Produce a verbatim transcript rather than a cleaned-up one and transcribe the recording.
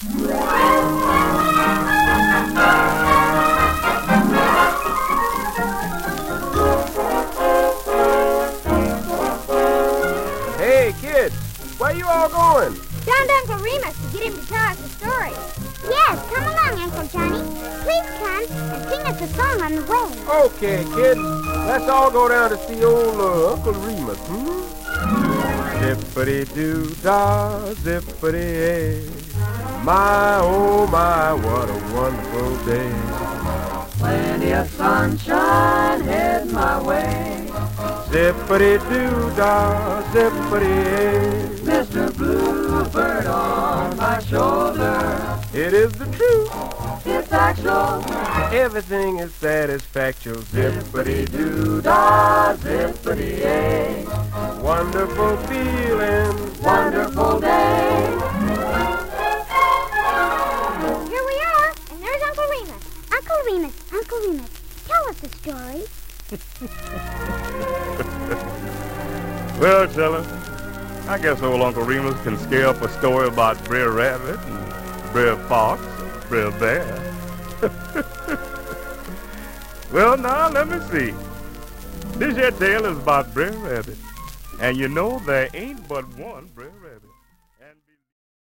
Hey, kids, where you all going? Down to Uncle Remus to get him to tell us a story. Yes, come along, Uncle Johnny. Please come and sing us a song on the way. Okay, kids, let's all go down to see old uh, Uncle Remus, hmm? Zippity-doo-dah, zippity-ay. My, oh my, what a wonderful day. Plenty of sunshine heading my way. Zippity-doo-dah, zippity-ay. Mister Bluebird on my shoulder. It is the truth. It's actual. Everything is satisfactual. Zippity-doo-dah, zippity-ay. Wonderful feeling. Wonderful day. Here we are, and there's Uncle Remus. Uncle Remus, Uncle Remus, tell us a story. Well, children, I guess old Uncle Remus can scare up a story about Brer Rabbit and Brer Fox, Brer Bear. Well, now, let me see. This here tale is about Brer Rabbit. And you know there ain't but one Brer Rabbit.